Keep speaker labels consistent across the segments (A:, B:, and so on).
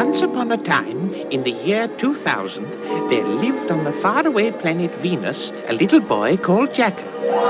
A: Once upon a time, in the year 2000, there lived on the faraway planet Venus a little boy called Jacker.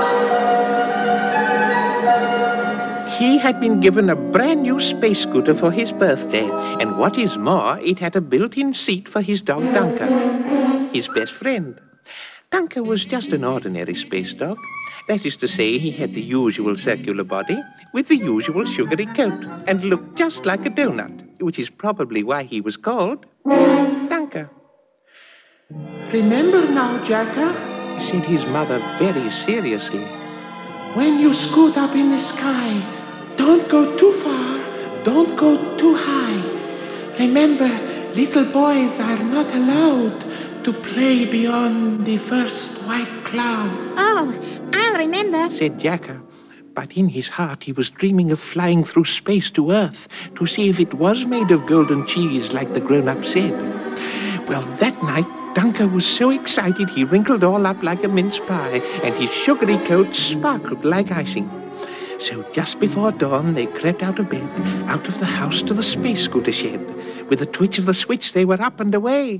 A: He had been given a brand new space scooter for his birthday, and what is more, it had a built-in seat for his dog Dunker, his best friend. Dunker was just an ordinary space dog. That is to say, he had the usual circular body with the usual sugary coat and looked just like a donut, which is probably why he was called Dunker.
B: Remember now, Jacker,
A: said his mother very seriously.
B: when you scoot up in the sky, don't go too far, don't go too high. Remember, little boys are not allowed to play beyond the first white cloud.
C: Oh, I'll remember,
A: said Jacker. But in his heart he was dreaming of flying through space to Earth to see if it was made of golden cheese like the grown-up said. Well, that night, Dunker was so excited he wrinkled all up like a mince pie, and his sugary coat sparkled like icing. So just before dawn, they crept out of bed, out of the house to the space scooter shed. With a twitch of the switch, they were up and away.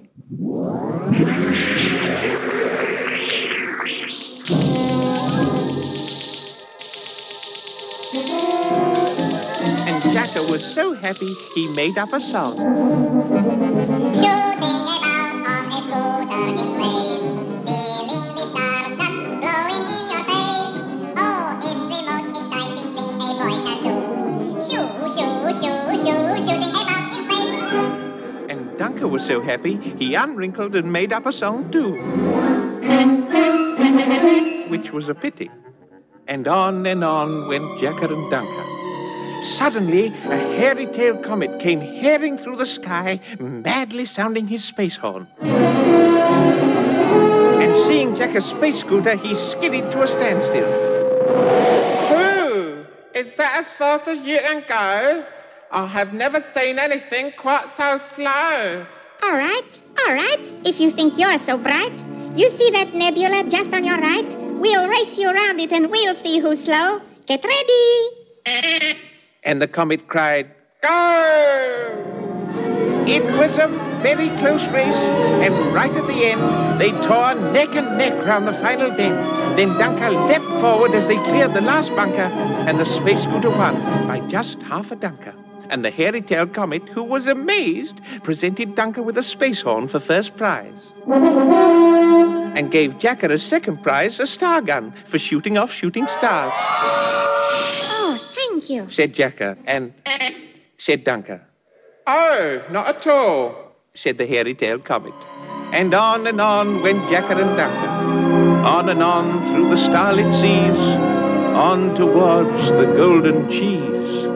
A: And Jacker was so happy, he made up a song.
D: Shooting about on a scooter in space, feeling the stardust blowing in your face. Oh, it's the most exciting thing a boy can do. Shooting about in space.
A: And Dunker was so happy, he unwrinkled and made up a song too. Which was a pity. And on went Jacker and Dunker. Suddenly, a hairy-tailed comet came herring through the sky, madly sounding his space horn. And seeing Jacker's space scooter, he skidded to a standstill.
B: Whoo! Is that as fast as you can go? I have never seen anything quite so slow.
C: All right. If you think you're so bright. You see that nebula just on your right? We'll race you around it and we'll see who's slow. Get ready.
A: And the comet cried,
B: Go!
A: It was a very close race, and right at the end, they tore neck and neck round the final bend. Then Dunker leapt forward as they cleared the last bunker, and the space scooter won by just half a dunker. And the hairy-tailed comet, who was amazed, presented Dunker with a space horn for first prize. And gave Jacker as second prize a star gun for shooting off shooting stars.
C: Oh, thank you.
A: Said Jacker, and said Dunker.
B: Oh, not at all,
A: Said the hairy-tailed comet. And on went Jacker and Dunker. On and on through the starlit seas, on towards the golden cheese.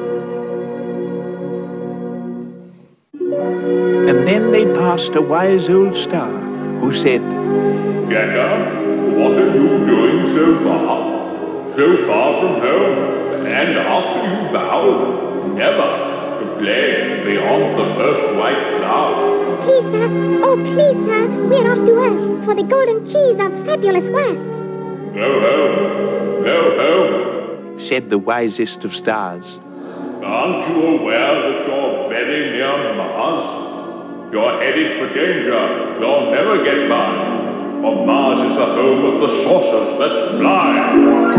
A: And then they passed a wise old star who said,
E: Jacker, what are you doing so far? So far from home, and after you vowed never to play beyond the first white cloud.
F: Please, sir, we're off to Earth for the golden cheese of fabulous worth.
E: Go home,
A: said the wisest of stars.
E: Aren't you aware that you're very near Mars? You're headed for danger. You'll never get by. For Mars is the home of the saucers that fly.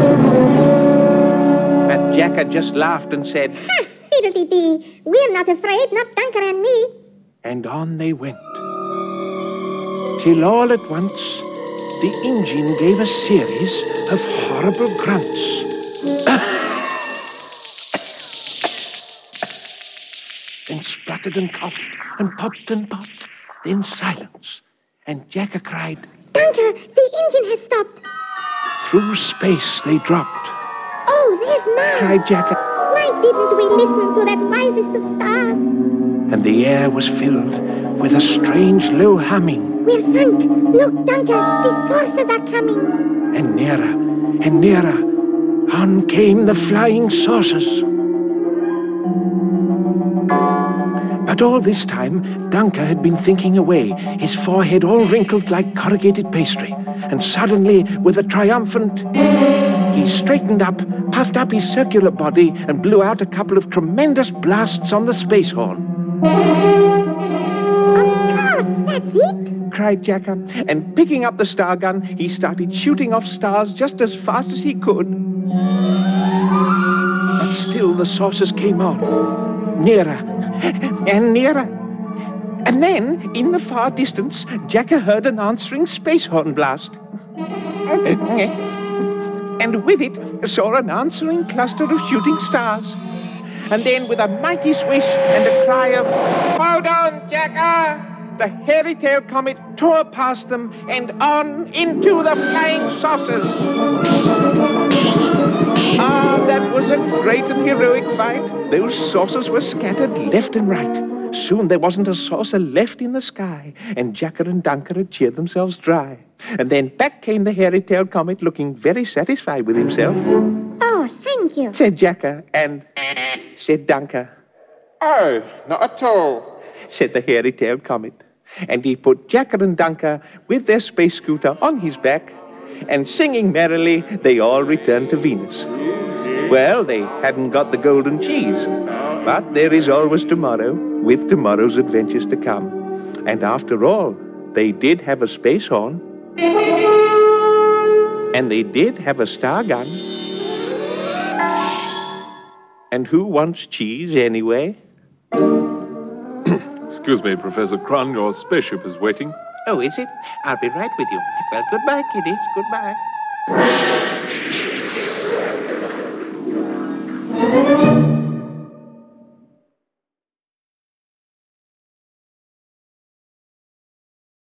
A: But Jacker just laughed and said,
F: Ha! Fiddle-dee-dee. We're not afraid, not Dunker and me.
A: and on they went. Till all at once, the engine gave a series of horrible grunts. Then spluttered and coughed and popped and popped. Then silence. And Jacker cried,
F: Dunker, the engine has stopped.
A: Through space they dropped.
F: Oh, there's Mars.
A: Cried Jacker.
F: Why didn't we listen to that wisest of stars?
A: And the air was filled with a strange low humming.
F: We're sunk. Look, Dunker, the saucers are coming.
A: And nearer, on came the flying saucers. But all this time, Dunker had been thinking away, his forehead all wrinkled like corrugated pastry. And suddenly, with a triumphant, he straightened up, puffed up his circular body, and blew out a couple of tremendous blasts on the space horn.
F: That's it?
A: cried Jacker. And picking up the star gun, he started shooting off stars just as fast as he could. But still the saucers came on, nearer and nearer. And then, in the far distance, Jacker heard an answering space horn blast. And with it, saw an answering cluster of shooting stars. And then, with a mighty swish and a cry of, "Hold on, Jacker!" the hairy-tailed comet tore past them and on into the flying saucers. Ah, that was a great and heroic fight. Those saucers were scattered left and right. Soon there wasn't a saucer left in the sky, and Jacker and Dunker had cheered themselves dry. And then back came the hairy-tailed comet, looking very satisfied with himself.
F: Oh, thank you.
A: Said Jacker, and said Dunker.
B: Oh, not at all.
A: Said the hairy-tailed comet. And he put Jacker and Dunker with their space scooter on his back, and singing merrily, they all returned to Venus. Well, they hadn't got the golden cheese, but there is always tomorrow, with tomorrow's adventures to come. And after all, they did have a space horn, and they did have a star gun. And who wants cheese anyway?
G: Excuse me, Professor Crun, your spaceship is waiting.
A: Oh, is it? I'll be right with you. Well, goodbye, kiddies. Goodbye.